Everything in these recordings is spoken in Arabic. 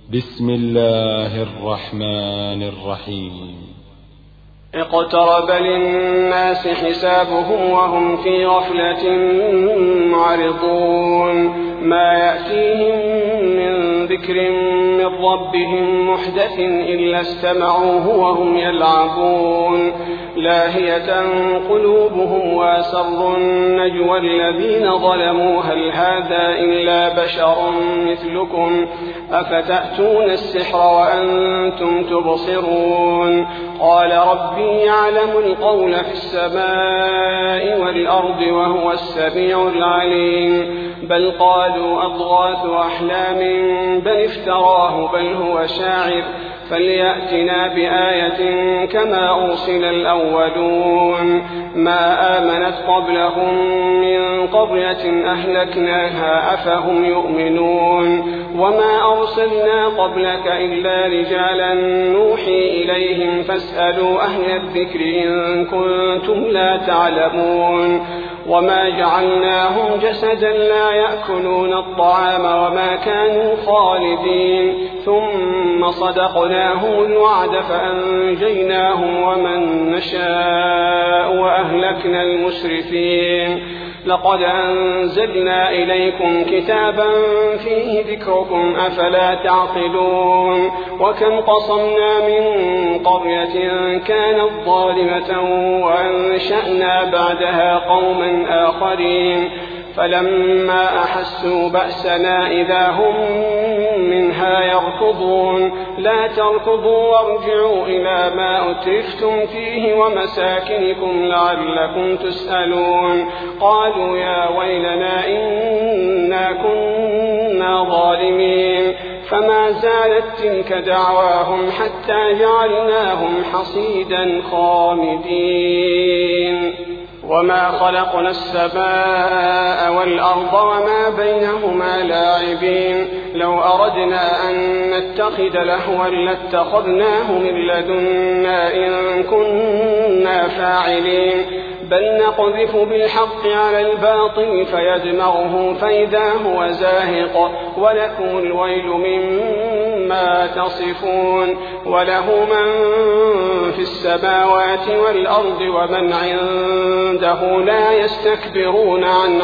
بسم الله الرحمن الرحيم. اقترب للناس حسابهم وهم في غفلة معرضون ما يأتيهم من ذكر من ربهم محدث إلا استمعوه وهم يلعبون لاهية قلوبهم وأسروا النجوى الذين ظلموا هل هذا إلا بشر مثلكم أفتأتون السحر وأنتم تبصرون قال ربي يعلم القول في السماء والأرض وهو السميع العليم بل قالوا أضغاث أحلام بل افتراه بل هو شاعر فليأتنا بآية كما أرسل الأولون ما آمنت قبلهم من قرية أهلكناها أفهم يؤمنون وما أرسلنا قبلك إلا رجالا نوحي إليهم فاسألوا أهل الذكر إن كنتم لا تعلمون وما جعلناهم جسدا لا يأكلون الطعام وما كانوا خالدين ثم صدقناهم الوعد فأنجيناهم ومن نشاء وأهلكنا المسرفين لقد أنزلنا إليكم كتابا فيه ذكركم أفلا تعقلون وكم قصمنا من قرية كانت ظالمة وأنشأنا بعدها قوما آخرين فلما أحسوا بأسنا إذا هم منها يركضون لا تركضوا وارجعوا إلى ما أترفتم فيه ومساكنكم لعلكم تسألون قالوا يا ويلنا إنا كنا ظالمين فما زالت تلك دعواهم حتى جعلناهم حصيدا خامدين وما خلقنا السماء والأرض وما بينهما لاعبين لو أردنا أن نتخذ لهوا لاتخذناه من لدنا إن كنا فاعلين بل نقذف بالحق على الباطل فيدمغه فإذا هو زاهق ولكم الويل مما تصفون وله من في السماوات والأرض ومن عنده لا يستكبرون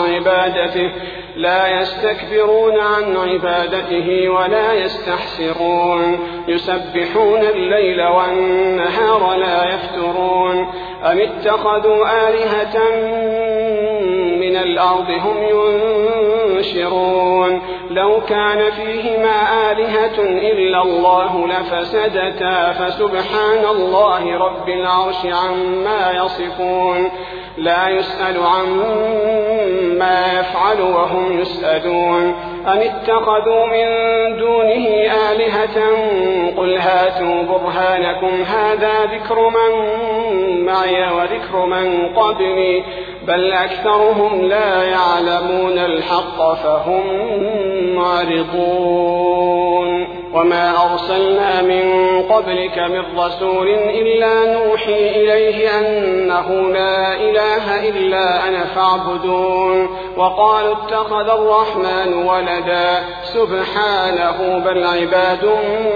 عن عبادته ولا يستحسرون يسبحون الليل والنهار لا يفترون أم اتخذوا آلهة من الأرض هم ينشرون لو كان فيهما آلهة إلا الله لفسدتا فسبحان الله رب العرش عما يصفون لا يسأل عما يفعل وهم يسألون أم اتخذوا من دونه آلهة قل هاتوا برهانكم هذا ذكر من معي وذكر من قبلي بل أكثرهم لا يعلمون الحق فهم معرضون وما أرسلنا من قبلك من رسول إلا نوحي إليه أنه لا إله إلا أنا فاعبدون وقالوا اتخذ الرحمن ولدا سبحانه بل عباد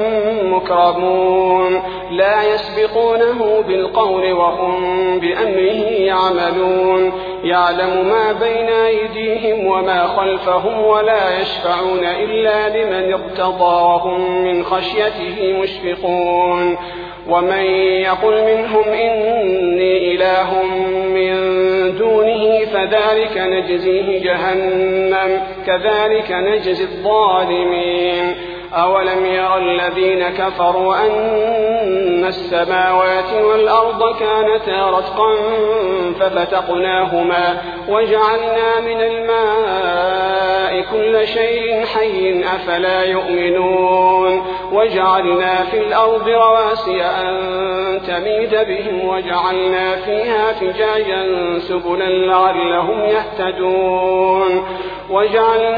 مكرمون لا يسبقونه بالقول وهم بأمره يعملون يعلم ما بين أيديهم وما خلفهم ولا يشفعون إلا لمن ارتضى وهم من خشيته مشفقون ومن يقل منهم إني إله من دونه فذلك نجزيه جهنم كذلك نجزي الظالمين أولم ير الذين كفروا أن السماوات والأرض كانتا رتقا ففتقناهما وجعلنا من الماء كل شيء حي أفلا يؤمنون وجعلنا في الأرض رواسي أن تميد بهم وجعلنا فيها فجاجا سبلا لعلهم يهتدون وجعلنا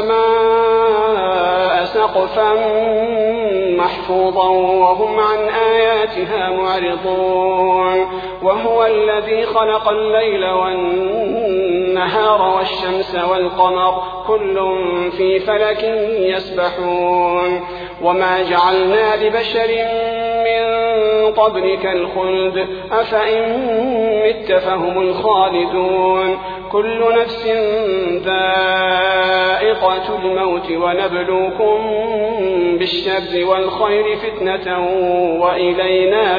السماء سقفا محفوظا وهم عن آياتها معرضون وهو الذي خلق الليل والنهار والشمس والقمر كل في فلك يسبحون وما جعلنا لبشر من قبلك الخلد أفإن مت فهم الخالدون كل نفس ذائقة الموت ونبلوكم بالشر والخير فتنة وإلينا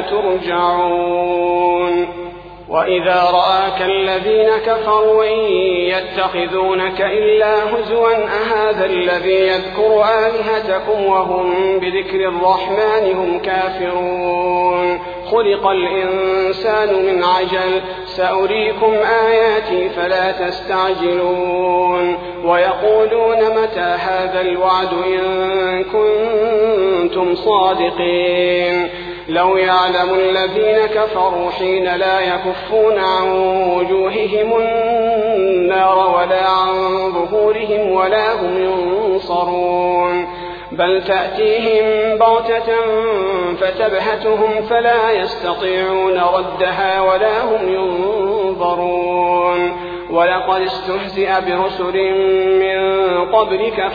ترجعون وإذا رآك الذين كفروا إن يتخذونك إلا هزوا أهذا الذي يذكر آلهتكم وهم بذكر الرحمن هم كافرون خلق الإنسان من عجل سأريكم آياتي فلا تستعجلون ويقولون متى هذا الوعد إن كنتم صادقين لو يعلم الذين كفروا حين لا يكفون عن وجوههم النار ولا عن ظهورهم ولا هم ينصرون بل تأتيهم بغتة فتبهتهم فلا يستطيعون ردها ولا هم ينظرون ولقد استهزئ برسل من قبلك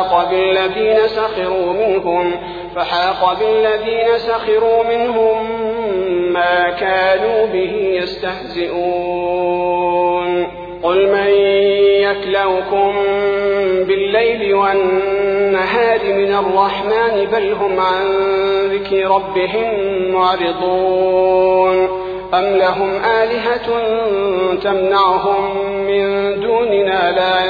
فحاق بالذين سخروا منهم ما كانوا به يستهزئون قل من يكلؤكم بالليل والنهار من الرحمن بل هم عن ذكر ربهم معرضون أم لهم آلهة تمنعهم من دوننا لا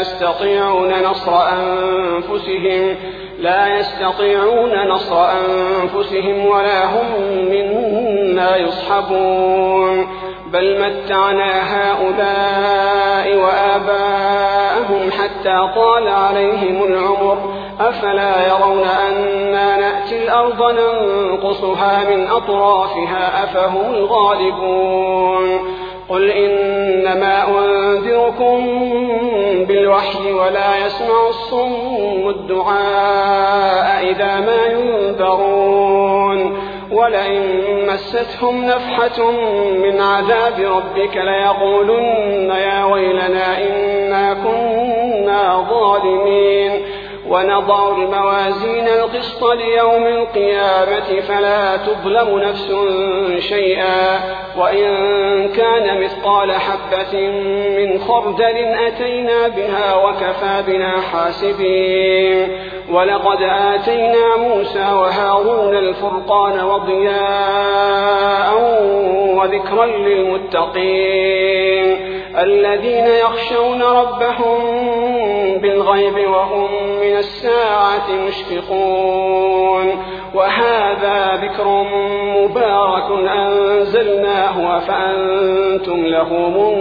يستطيعون نصر أنفسهم ولا هم منا يصحبون بل متعنا هؤلاء وآباءهم حتى طال عليهم العمر أفلا يرون أنا نأتي الأرض ننقصها من أطرافها أفهم الغالبون قل إنما أنذركم بالوحي ولا يسمع الصم الدعاء إذا ما ينذرون ولئن مستهم نفحة من عذاب ربك ليقولن يا ويلنا إنا كنا ظالمين ونضع الموازين القسط ليوم القيامة فلا تظلم نفس شيئا وإن كان مثقال حبة من خردل أتينا بها وكفى بنا حاسبين ولقد آتينا موسى وهارون الفرقان وضياء وذكرا للمتقين الذين يخشون ربهم بالغيب وهم من الساعة مشفقون وهذا ذكر مبارك أنزلناه فأنتم له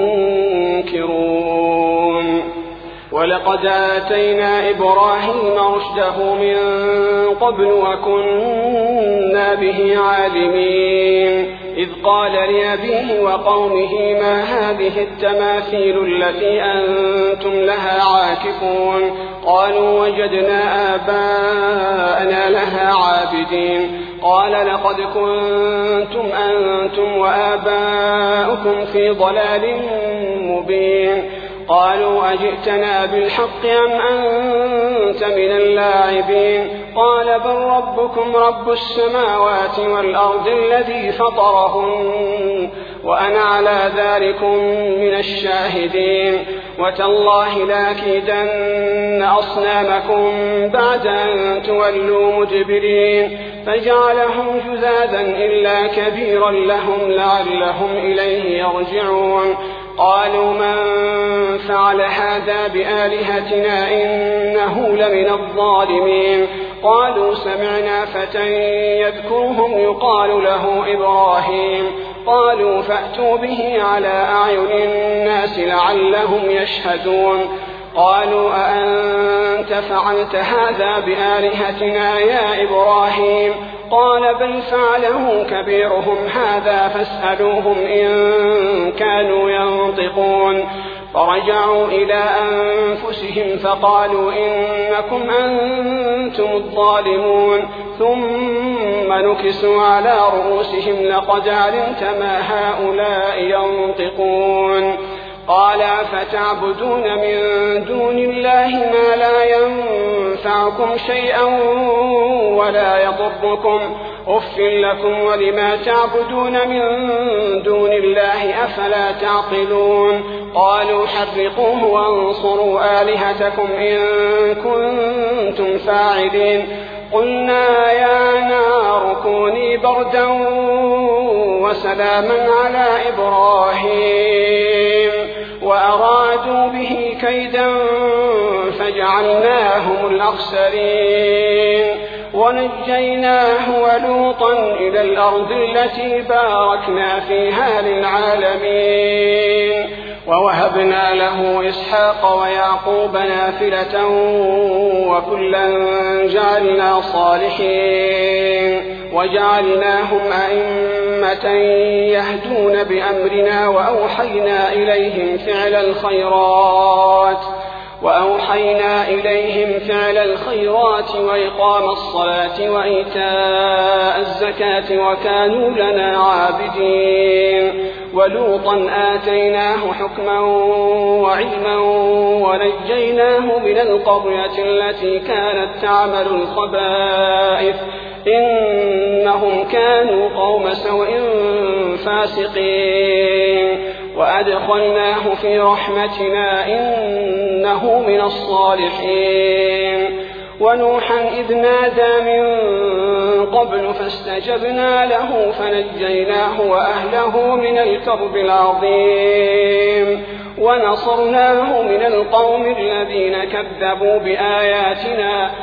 منكرون ولقد آتينا إبراهيم رشده من قبل وكنا به عالمين إذ قال لأبيه وقومه ما هذه التماثيل التي أنتم لها عاكفون قالوا وجدنا آباءنا لها عابدين قال لقد كنتم أنتم وآباؤكم في ضلال مبين قالوا أجئتنا بالحق أم أنت من اللاعبين قال بل ربكم رب السماوات والأرض الذي فطرهن وأنا على ذلكم من الشاهدين وتالله لأكيدن أصنامكم بعد أن تولوا مدبرين فجعلهم جذاذا إلا كبيرا لهم لعلهم إليه يرجعون قالوا من فعل هذا بآلهتنا إنه لمن الظالمين قالوا سمعنا فتى يذكرهم يقال له إبراهيم قالوا فأتوا به على أعين الناس لعلهم يشهدون قالوا أأنت فعلت هذا بآلهتنا يا إبراهيم قال بل فعله كبيرهم هذا فاسألوهم إن كانوا ينطقون فرجعوا إلى أنفسهم فقالوا إنكم أنتم الظالمون ثم نكسوا على رؤوسهم لقد علمت ما هؤلاء ينطقون قال فتعبدون من دون الله ما لا ينفعكم شيئا ولا يضركم أف لكم ولما تعبدون من دون الله أفلا تعقلون قالوا حرقوه وانصروا آلهتكم إن كنتم فاعلين قلنا يا نار كوني بردا وسلاما على إبراهيم وأرادوا به كيدا فجعلناهم الأخسرين ونجيناه ولوطا إلى الأرض التي باركنا فيها للعالمين ووهبنا له إسحاق ويعقوب نافلة وكلا جعلنا صالحين وجعلناهم أئمة يهدون بأمرنا وأوحينا إليهم فعل الخيرات وإقام الصلاة وإيتاء الزكاة وكانوا لنا عابدين ولوطا آتيناه حكما وعلما ونجيناه من القرية التي كانت تعمل الخبائث إنهم كانوا قوم سوء فاسقين وأدخلناه في رحمتنا إنه من الصالحين ونوحا إذ نادى من قبل فاستجبنا له فنجيناه وأهله من الكرب العظيم ونصرناه من القوم الذين كذبوا بآياتنا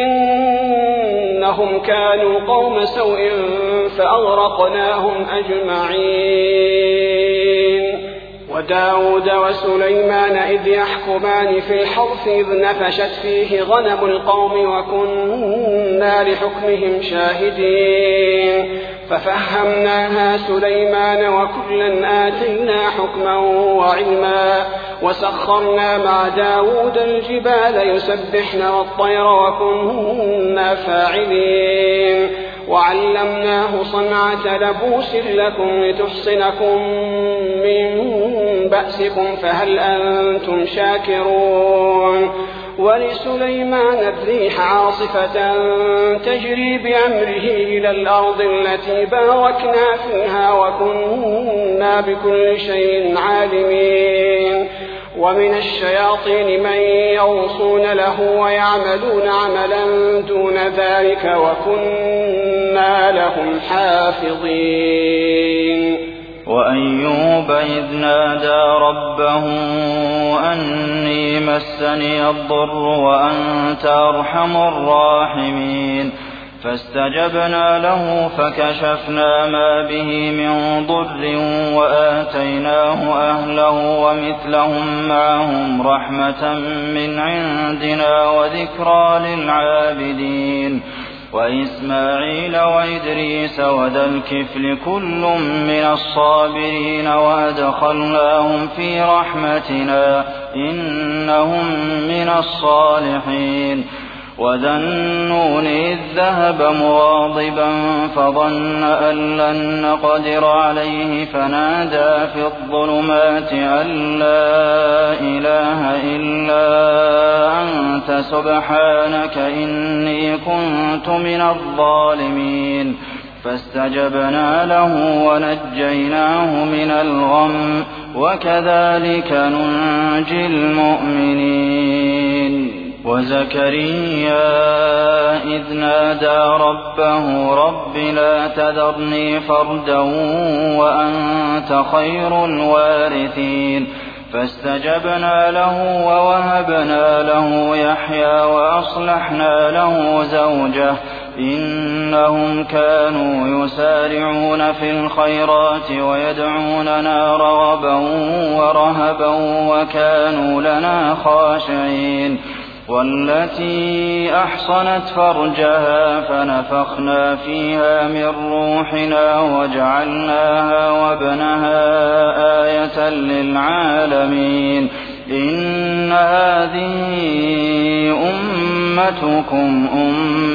إنهم كانوا قوم سوء فأغرقناهم أجمعين وداود وسليمان إذ يحكمان في الحرث إذ نفشت فيه غنم القوم وكنا لحكمهم شاهدين ففهمناها سليمان وكلا آتينا حكما وعلما وسخرنا مع داود الجبال يسبحن والطير وكنا فاعلين وعلمناه صنعة لبوس لكم لتحصنكم من بأسكم فهل أنتم شاكرون ولسليمان الريح عاصفة تجري بأمره إلى الأرض التي باركنا فيها وكنا بكل شيء عالمين ومن الشياطين من يغوصون له ويعملون عملا دون ذلك وكنا لهم حافظين وأيوب إذ نادى ربه أني مسني الضر وأنت أرحم الراحمين فاستجبنا له فكشفنا ما به من ضر وآتيناه أهله ومثلهم معهم رحمة من عندنا وذكرى للعابدين وإسماعيل وإدريس وذا الكفل كل من الصابرين وأدخلناهم في رحمتنا إنهم من الصالحين وذا النون إذ ذهب مغاضبا فظن أن لن نقدر عليه فنادى في الظلمات أن لا إله إلا أنت سبحانك إني كنت من الظالمين فاستجبنا له ونجيناه من الغم وكذلك ننجي المؤمنين وزكريا إذ نادى ربه رب لا تذرني فردا وأنت خير الوارثين فاستجبنا له ووهبنا له يحيى وأصلحنا له زوجه إنهم كانوا يسارعون في الخيرات ويدعوننا رغبا ورهبا وكانوا لنا خاشعين والتي أحصنت فرجها فنفخنا فيها من روحنا وجعلناها وابنها آية للعالمين إن هذه أمتكم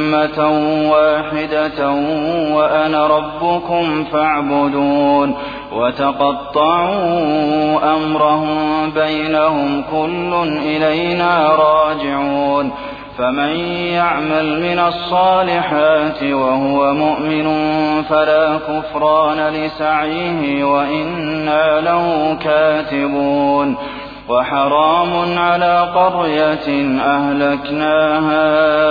أمة واحدة وأنا ربكم فاعبدون وتقطعوا أمرهم بينهم كل إلينا راجعون فمن يعمل من الصالحات وهو مؤمن فلا كفران لسعيه وإنا له كاتبون وحرام على قرية أهلكناها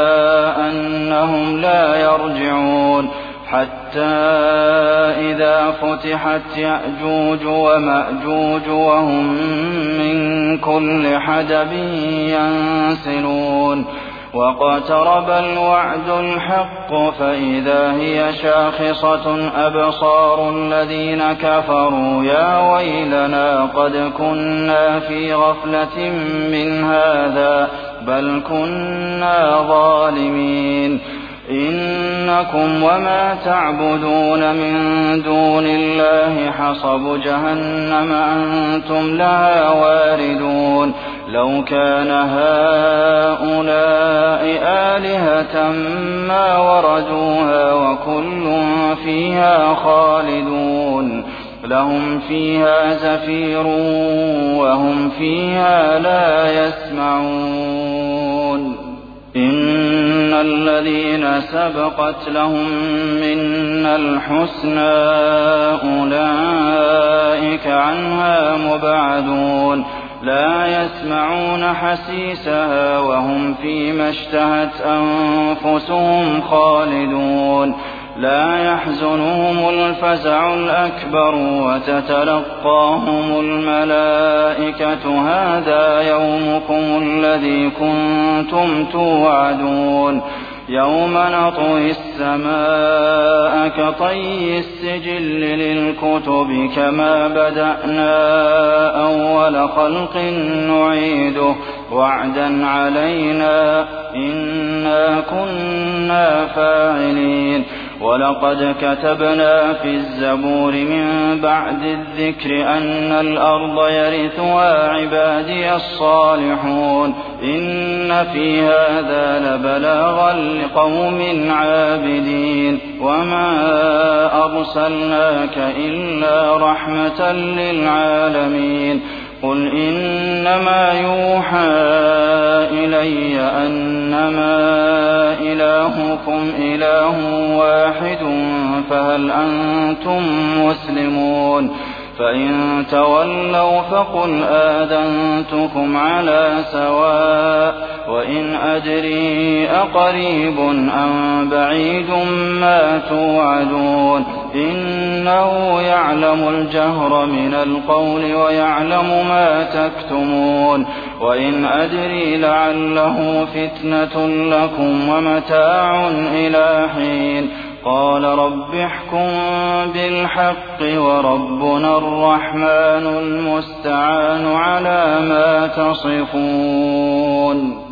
أنهم لا يرجعون حتى إذا فتحت يأجوج ومأجوج وهم من كل حدب ينسلون واقترب الوعد الحق فإذا هي شاخصة أبصار الذين كفروا يا ويلنا قد كنا في غفلة من هذا بل كنا ظالمين إنكم وما تعبدون من دون الله حصب جهنم أنتم لها واردون لو كان هؤلاء آلهة ما وردوها وكل فيها خالدون لهم فيها زفير وهم فيها لا يسمعون إن الذين سبقت لهم منا الحسنى أولئك عنها مبعدون لا يسمعون حسيسها وهم فيما اشتهت أنفسهم خالدون لا يحزنهم الفزع الأكبر وتتلقاهم الملائكة هذا يومكم الذي كنتم توعدون يوم نطوي السماء كطي السجل للكتب كما بدأنا أول خلق نعيده وعدا علينا إنا كنا فاعلين ولقد كتبنا في الزبور من بعد الذكر أن الأرض يرثها عبادي الصالحون إن في هذا لبلاغا لقوم عابدين وما أرسلناك إلا رحمة للعالمين قل إنما يوحى إلي أنما إلهكم إله واحد فهل أنتم مسلمون فإن تولوا فقل آذنتكم على سواء وإن أدري أقريب أم بعيد ما توعدون إنه يعلم الجهر من القول ويعلم ما تكتمون وإن أدري لعله فتنة لكم ومتاع إلى حين قال رب احكم بالحق وربنا الرحمن المستعان على ما تصفون